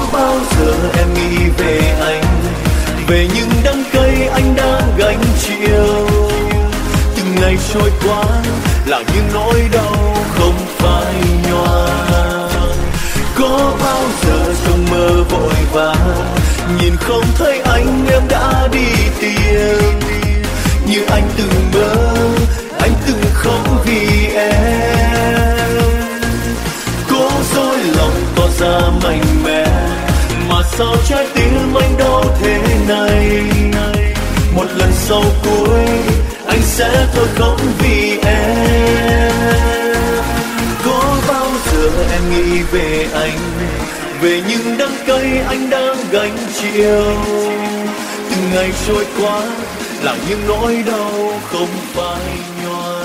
bao giờ em nghĩ về anh, về những đắng cay anh đang gánh chịu? Từng ngày trôi qua là những nỗi đau không phai nhòa. Có bao giờ trong mơ vội vã nhìn không thấy anh, em đã đi tìm như anh từng mơ, anh từng khóc vì em. Cố dối lòng tỏ ra mạnh mẽ, mà sao trái tim anh đau thế này? Một lần sau cuối anh sẽ thôi khóc vì em. Có bao giờ em nghĩ về anh, về những đắng cay anh đang gánh chịu? Từng ngày trôi qua là những nỗi đau không phai nhòa.